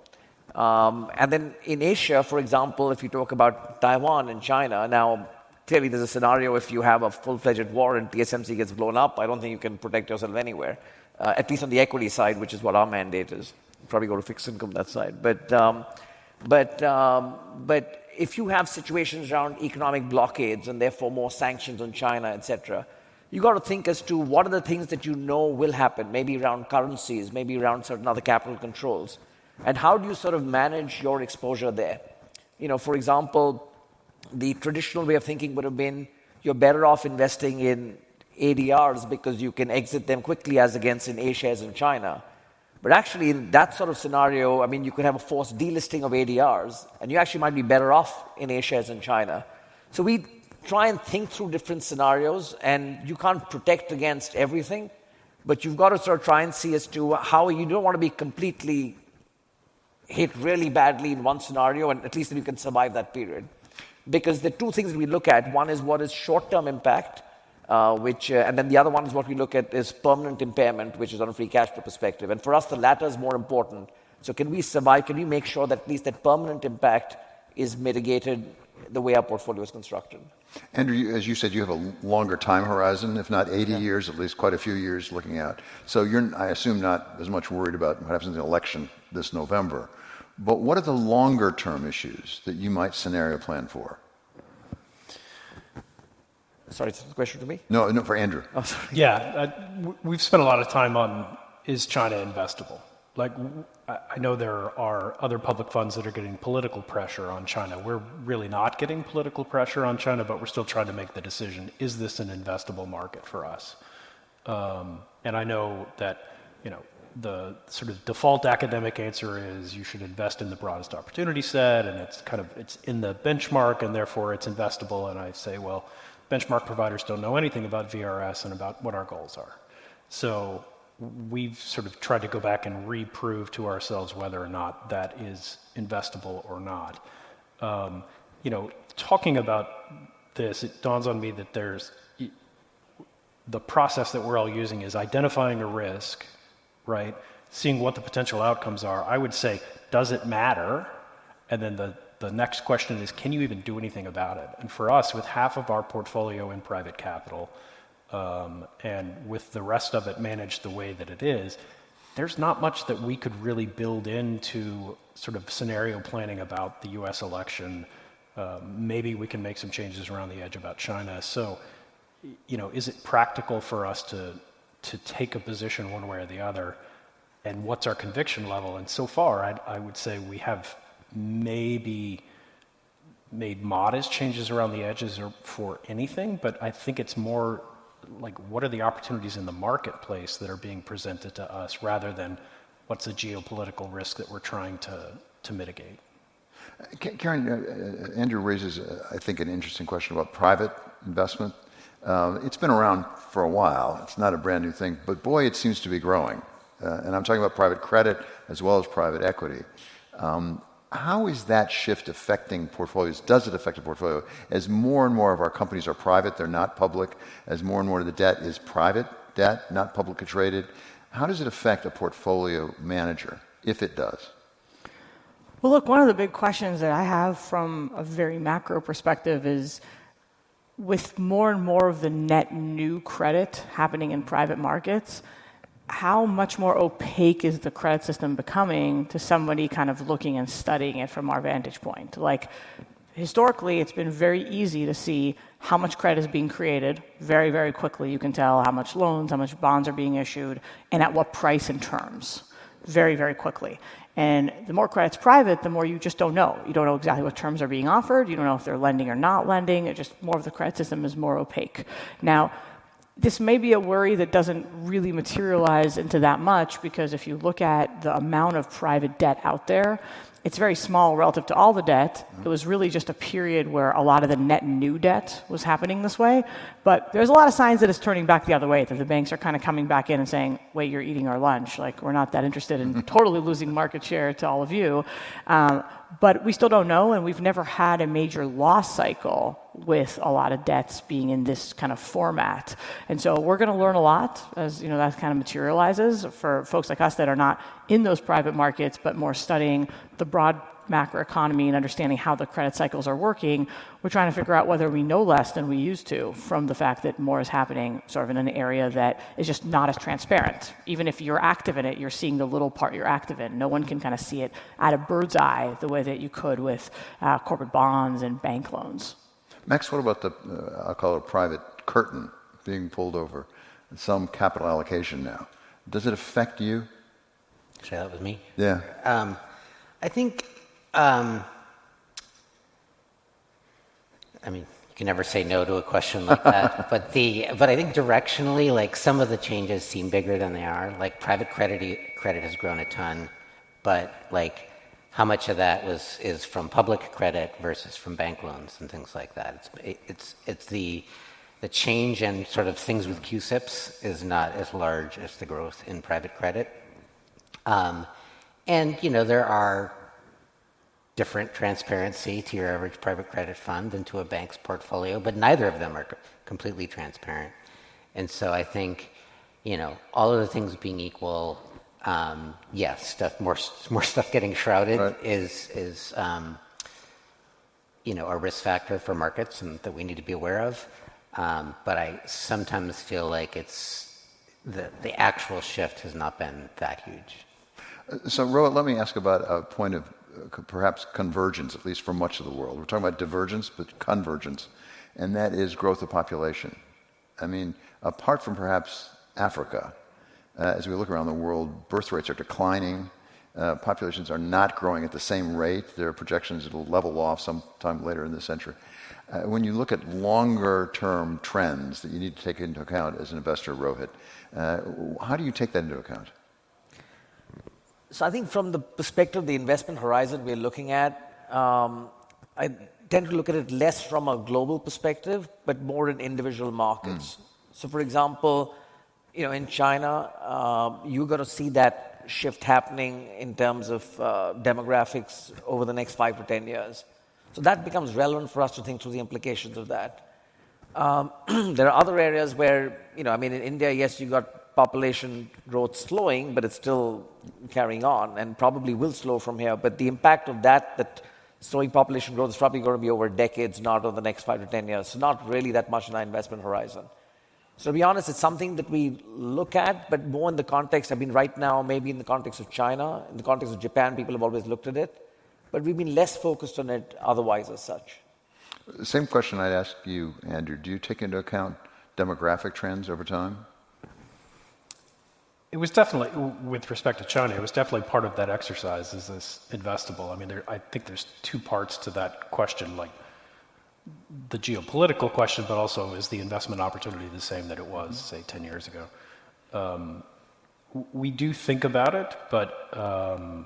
Um, and then in Asia, for example, if you talk about Taiwan and China, now, clearly there's a scenario if you have a full-fledged war and T S M C gets blown up, I don't think you can protect yourself anywhere. Uh, at least on the equity side, which is what our mandate is. Probably go to fixed income that side. But, um, but, um, but if you have situations around economic blockades and therefore more sanctions on China, et cetera, you got to think as to what are the things that you know will happen, maybe around currencies, maybe around certain other capital controls, and how do you sort of manage your exposure there? You know, for example, the traditional way of thinking would have been you're better off investing in A D Rs because you can exit them quickly as against in A shares in China. But actually, in that sort of scenario, I mean, you could have a forced delisting of A D Rs, and you actually might be better off in A shares in China. So we try and think through different scenarios, and you can't protect against everything, but you've got to sort of try and see as to how you don't want to be completely hit really badly in one scenario, and at least you can survive that period. Because the two things we look at, one is what is short-term impact, Uh, which, uh, and then the other one is what we look at is permanent impairment, which is on a free cash flow perspective. And for us, the latter is more important. So can we survive? Can we make sure that at least that permanent impact is mitigated the way our portfolio is constructed? Andrew, you, as you said, you have a longer time horizon, if not eighty yeah. years, at least quite a few years looking out. So you're, I assume, not as much worried about what happens in the election this November. But what are the longer-term issues that you might scenario plan for? Sorry, it's a question to me? No, no, for Andrew. Oh, sorry. Yeah, uh, we've spent a lot of time on, is China investable? Like, I know there are other public funds that are getting political pressure on China. We're really not getting political pressure on China, but we're still trying to make the decision, is this an investable market for us? Um, and I know that, you know, the sort of default academic answer is you should invest in the broadest opportunity set, and it's kind of, it's in the benchmark, and therefore it's investable. And I say, well, benchmark providers don't know anything about V R S and about what our goals are. So we've sort of tried to go back and reprove to ourselves whether or not that is investable or not. Um, you know, talking about this, it dawns on me that there's, the process that we're all using is identifying a risk, right? Seeing what the potential outcomes are. I would say, does it matter? And then the The next question is, can you even do anything about it? And for us, with half of our portfolio in private capital, um, and with the rest of it managed the way that it is, there's not much that we could really build into sort of scenario planning about the U S election. Um, maybe we can make some changes around the edge about China. So, you know, is it practical for us to to take a position one way or the other? And what's our conviction level? And so far, I'd, I would say we have maybe made modest changes around the edges or for anything, but I think it's more like what are the opportunities in the marketplace that are being presented to us rather than what's the geopolitical risk that we're trying to, to mitigate. Karen, uh, Andrew raises, uh, I think, an interesting question about private investment. Uh, it's been around for a while. It's not a brand new thing, but boy, it seems to be growing. Uh, and I'm talking about private credit as well as private equity. Um, how is that shift affecting portfolios? Does it affect a portfolio? As more and more of our companies are private, they're not public. As more and more of the debt is private debt, not publicly traded, how does it affect a portfolio manager, if it does? Well, look, one of the big questions that I have from a very macro perspective is, with more and more of the net new credit happening in private markets, how much more opaque is the credit system becoming to somebody kind of looking and studying it from our vantage point? Like, historically, it's been very easy to see how much credit is being created. Very, very quickly, you can tell how much loans, how much bonds are being issued, and at what price and terms. Very, very quickly. And the more credit's private, the more you just don't know. You don't know exactly what terms are being offered. You don't know if they're lending or not lending. It just more of the credit system is more opaque. Now, this may be a worry that doesn't really materialize into that much, because if you look at the amount of private debt out there, it's very small relative to all the debt. It was really just a period where a lot of the net new debt was happening this way. But there's a lot of signs that it's turning back the other way, that the banks are kind of coming back in and saying, wait, you're eating our lunch. Like, we're not that interested in totally losing market share to all of you. Um, but we still don't know, and we've never had a major loss cycle with a lot of debts being in this kind of format. And so we're going to learn a lot as, you know, that kind of materializes for folks like us that are not in those private markets, but more studying the broad macroeconomy and understanding how the credit cycles are working. We're trying to figure out whether we know less than we used to from the fact that more is happening sort of in an area that is just not as transparent. Even if you're active in it, you're seeing the little part you're active in. No one can kind of see it at a bird's eye the way that you could with uh, corporate bonds and bank loans. Max, what about the, uh, I'll call it a private curtain being pulled over, some capital allocation now? Does it affect you? Share that with me? Yeah. Um, I think, um, I mean, you can never say no to a question like that, but the, but I think directionally, like, some of the changes seem bigger than they are. Like, private credit, credit has grown a ton, but like, how much of that was is from public credit versus from bank loans and things like that? It's it's it's the the change in sort of things with Q S I Ps is not as large as the growth in private credit. Um, and you know, there are different transparency to your average private credit fund than to a bank's portfolio, but neither of them are completely transparent. And so I think, you know, all of the things being equal, Um, yes, stuff more more stuff getting shrouded right. is is um, you know, a risk factor for markets and that we need to be aware of. Um, but I sometimes feel like it's the the actual shift has not been that huge. So, Rohit, let me ask about a point of uh, perhaps convergence, at least for much of the world. We're talking about divergence, but convergence, and that is growth of population. I mean, apart from perhaps Africa. Uh, as we look around the world, birth rates are declining. Uh, populations are not growing at the same rate. There are projections it'll level off sometime later in this century. Uh, when you look at longer-term trends that you need to take into account as an investor, Rohit, uh, how do you take that into account? So I think from the perspective of the investment horizon we're looking at, um, I tend to look at it less from a global perspective, but more in individual markets. Mm. So, for example, you know, in China, uh, you're going to see that shift happening in terms of uh, demographics over the next five to ten years. So that becomes relevant for us to think through the implications of that. Um, there are other areas where, you know, I mean, in India, yes, you got population growth slowing, but it's still carrying on and probably will slow from here. But the impact of that, that slowing population growth is probably going to be over decades, not over the next five to ten years. So not really that much in our investment horizon. So to be honest, it's something that we look at, but more in the context, I mean, right now, maybe in the context of China, in the context of Japan, people have always looked at it, but we've been less focused on it otherwise as such. Same question I'd ask you, Andrew. Do you take into account demographic trends over time? It was definitely, with respect to China, it was definitely part of that exercise, is this investable? I mean, there, I think there's two parts to that question, like, the geopolitical question, but also is the investment opportunity the same that it was, say, ten years ago? Um, we do think about it, but um,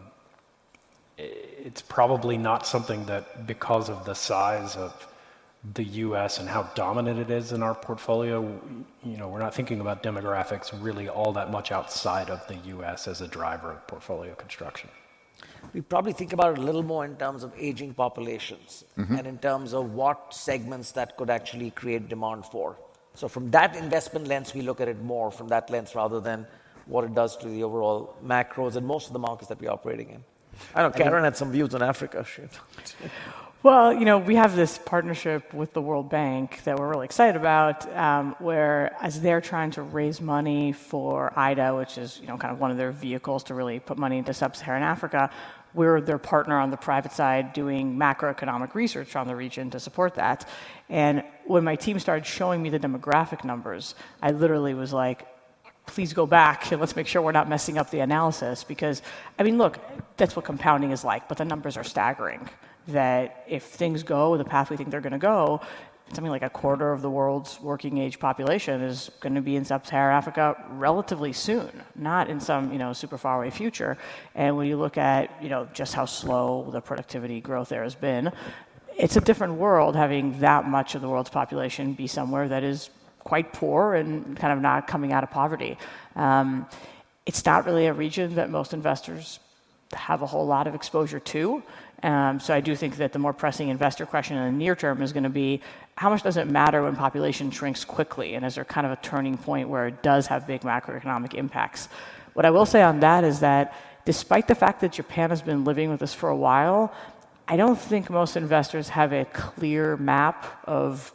it's probably not something that, because of the size of the U S and how dominant it is in our portfolio, you know, we're not thinking about demographics really all that much outside of the U S as a driver of portfolio construction. We probably think about it a little more in terms of aging populations mm-hmm. and in terms of what segments that could actually create demand for. So from that investment lens, we look at it more from that lens rather than what it does to the overall macros and most of the markets that we're operating in. I know Karen I mean, had some views on Africa. Well, you know, we have this partnership with the World Bank that we're really excited about, um, where as they're trying to raise money for I D A, which is, you know, kind of one of their vehicles to really put money into sub-Saharan Africa, we're their partner on the private side doing macroeconomic research on the region to support that. And when my team started showing me the demographic numbers, I literally was like, please go back and let's make sure we're not messing up the analysis. Because, I mean, look, that's what compounding is like, but the numbers are staggering. That if things go the path we think they're going to go, something like a quarter of the world's working age population is going to be in sub-Saharan Africa relatively soon, not in some, you know, super far away future. And when you look at, you know, just how slow the productivity growth there has been, it's a different world having that much of the world's population be somewhere that is quite poor and kind of not coming out of poverty. Um, it's not really a region that most investors have a whole lot of exposure to. Um, so I do think that the more pressing investor question in the near term is going to be, how much does it matter when population shrinks quickly? And is there kind of a turning point where it does have big macroeconomic impacts? What I will say on that is that despite the fact that Japan has been living with this for a while, I don't think most investors have a clear map of,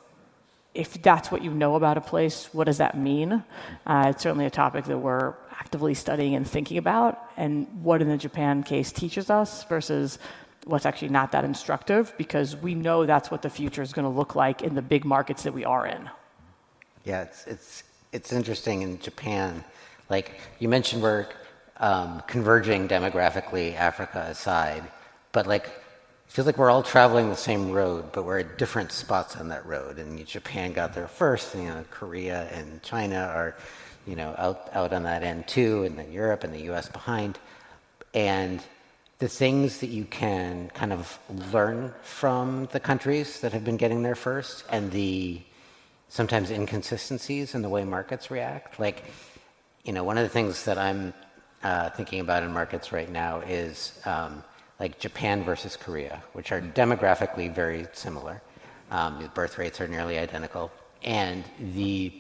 if that's what you know about a place, what does that mean? Uh, it's certainly a topic that we're actively studying and thinking about, and what in the Japan case teaches us versus what's actually not that instructive, because we know that's what the future is going to look like in the big markets that we are in. Yeah, it's it's it's interesting in Japan. Like you mentioned, we're um, converging demographically, Africa aside, but like it feels like we're all traveling the same road, but we're at different spots on that road. And Japan got there first, and, you know, Korea and China are, you know, out out on that end too, and then Europe and the U S behind, and the things that you can kind of learn from the countries that have been getting there first, and the sometimes inconsistencies in the way markets react. Like, you know, one of the things that I'm uh, thinking about in markets right now is um, like Japan versus Korea, which are demographically very similar. Um, the birth rates are nearly identical, and the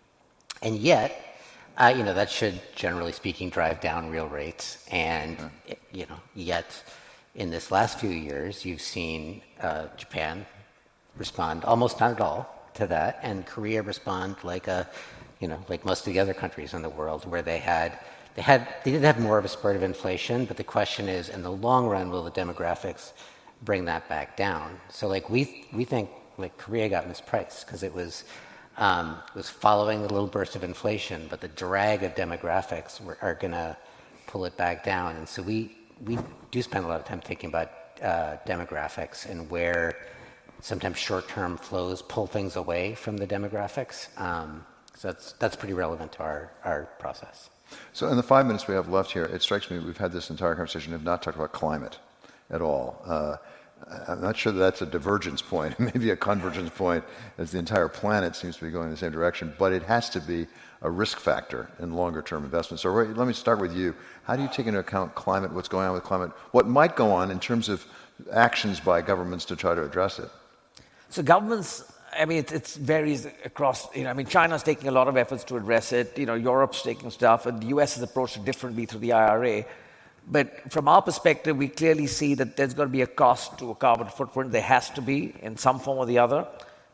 and yet. Uh, you know, that should, generally speaking, drive down real rates. And, mm. you know, yet in this last few years, you've seen uh, Japan respond almost not at all to that, and Korea respond like a, you know, like most of the other countries in the world, where they had, they had, they did have more of a spurt of inflation, but the question is, in the long run, will the demographics bring that back down? So, like, we we think, like, Korea got mispriced because it was, Um, was following a little burst of inflation, but the drag of demographics were, are going to pull it back down. And so we, we do spend a lot of time thinking about uh, demographics and where sometimes short-term flows pull things away from the demographics. Um, so that's, that's pretty relevant to our, our process. So in the five minutes we have left here, it strikes me we've had this entire conversation and have not talked about climate at all. Uh, I'm not sure that that's a divergence point, maybe a convergence point, as the entire planet seems to be going in the same direction, but it has to be a risk factor in longer-term investments. So Ray, let me start with you. How do you take into account climate, what's going on with climate, what might go on in terms of actions by governments to try to address it? So governments, I mean, it, it varies across, you know, I mean, China's taking a lot of efforts to address it, you know, Europe's taking stuff, and the U S has approached it differently through the I R A. But from our perspective, we clearly see that there's going to be a cost to a carbon footprint. There has to be in some form or the other.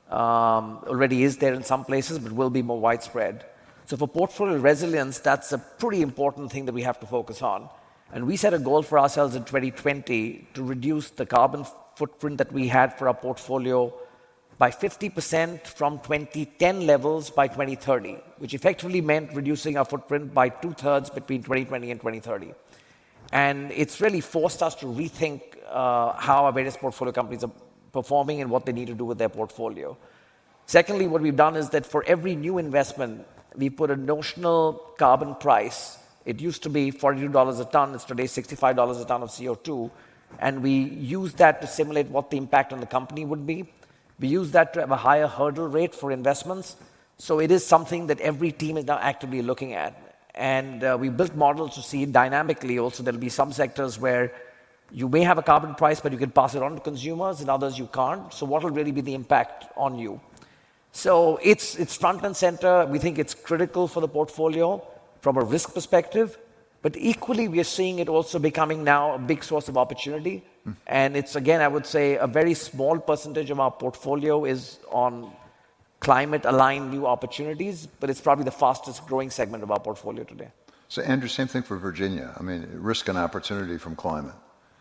Um, already is there in some places, but will be more widespread. So for portfolio resilience, that's a pretty important thing that we have to focus on. And we set a goal for ourselves in twenty twenty to reduce the carbon footprint that we had for our portfolio by fifty percent from twenty ten levels by twenty thirty, which effectively meant reducing our footprint by two-thirds between twenty twenty and twenty thirty. And it's really forced us to rethink uh, how our various portfolio companies are performing and what they need to do with their portfolio. Secondly, what we've done is that for every new investment, we put a notional carbon price. It used to be forty-two dollars a ton. It's today sixty-five dollars a ton of C O two. And we use that to simulate what the impact on the company would be. We use that to have a higher hurdle rate for investments. So it is something that every team is now actively looking at. And uh, we built models to see dynamically also. There'll be some sectors where you may have a carbon price, but you can pass it on to consumers, and others you can't. So what will really be the impact on you? So it's, it's front and center. We think it's critical for the portfolio from a risk perspective. But equally, we are seeing it also becoming now a big source of opportunity. Mm. And it's, again, I would say a very small percentage of our portfolio is on climate-aligned new opportunities, but it's probably the fastest growing segment of our portfolio today. So, Andrew, same thing for Virginia. I mean, risk and opportunity from climate.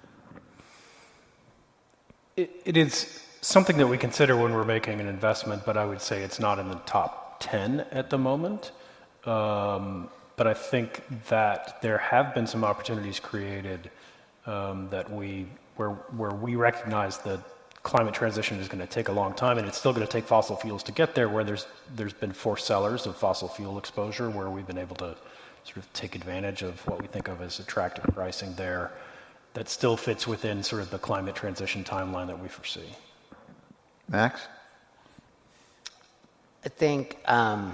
It, it is something that we consider when we're making an investment, but I would say it's not in the top ten at the moment. Um, but I think that there have been some opportunities created um, that we, where, where we recognize that climate transition is going to take a long time, and it's still going to take fossil fuels to get there, where there's there's been forced sellers of fossil fuel exposure, where we've been able to sort of take advantage of what we think of as attractive pricing there that still fits within sort of the climate transition timeline that we foresee. Max? I think, um,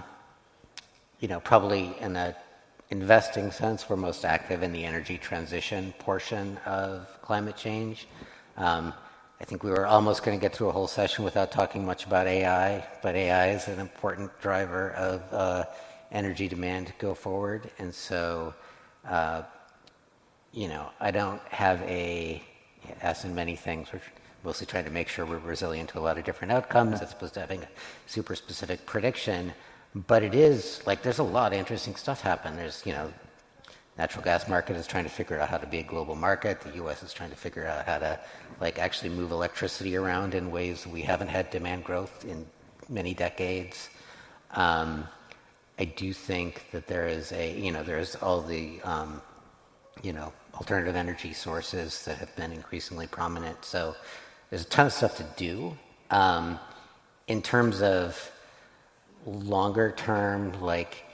you know, probably in a investing sense, we're most active in the energy transition portion of climate change. Um, I think we were almost going to get through a whole session without talking much about A I, but A I is an important driver of uh, energy demand go forward. And so, uh, you know, I don't have a, as in many things, we're mostly trying to make sure we're resilient to a lot of different outcomes as opposed to having a super specific prediction. But it is, like, there's a lot of interesting stuff happen. There's, you know, natural gas market is trying to figure out how to be a global market. The U S is trying to figure out how to, like, actually move electricity around in ways we haven't had demand growth in many decades. Um, I do think that there is a, you know, there's all the, um, you know, alternative energy sources that have been increasingly prominent. So there's a ton of stuff to do. Um, in terms of longer term, like,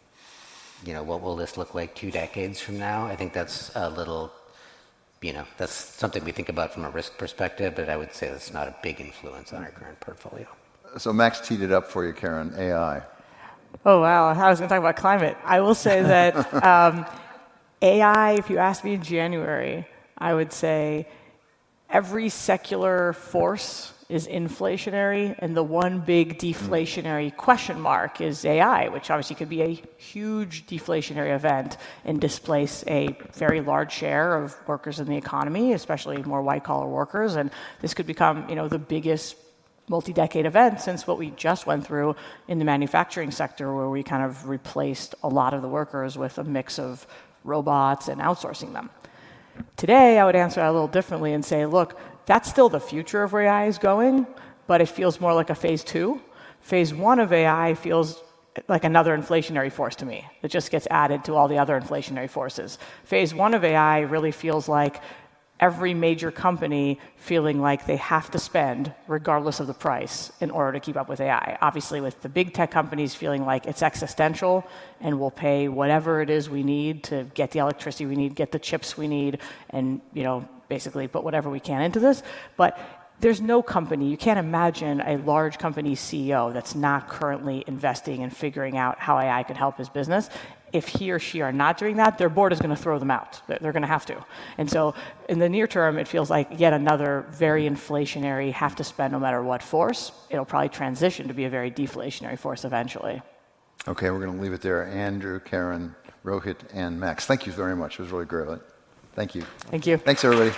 you know, what will this look like two decades from now? I think that's a little, you know, that's something we think about from a risk perspective, but I would say that's not a big influence on our current portfolio. So Max teed it up for you, Karen, A I. Oh, wow. I was going to talk about climate. I will say that um, A I, if you asked me in January, I would say every secular force is inflationary, and the one big deflationary question mark is A I, which obviously could be a huge deflationary event and displace a very large share of workers in the economy, especially more white-collar workers. And this could become, you know, the biggest multi-decade event since what we just went through in the manufacturing sector, where we kind of replaced a lot of the workers with a mix of robots and outsourcing them. Today, I would answer that a little differently and say, look, that's still the future of where A I is going, but it feels more like a phase two. Phase one of A I feels like another inflationary force to me that just gets added to all the other inflationary forces. Phase one of A I really feels like every major company feeling like they have to spend regardless of the price in order to keep up with A I. Obviously, with the big tech companies feeling like it's existential and we'll pay whatever it is we need to get the electricity we need, get the chips we need, and, you know, basically put whatever we can into this. But there's no company, you can't imagine a large company C E O that's not currently investing and figuring out how A I could help his business. If he or she are not doing that, their board is going to throw them out. They're going to have to. And so in the near term, it feels like yet another very inflationary, have to spend no matter what force. It'll probably transition to be a very deflationary force eventually. Okay, we're going to leave it there. Andrew, Karen, Rohit, and Max, thank you very much. It was really great. Thank you. Thank you. Thanks, everybody.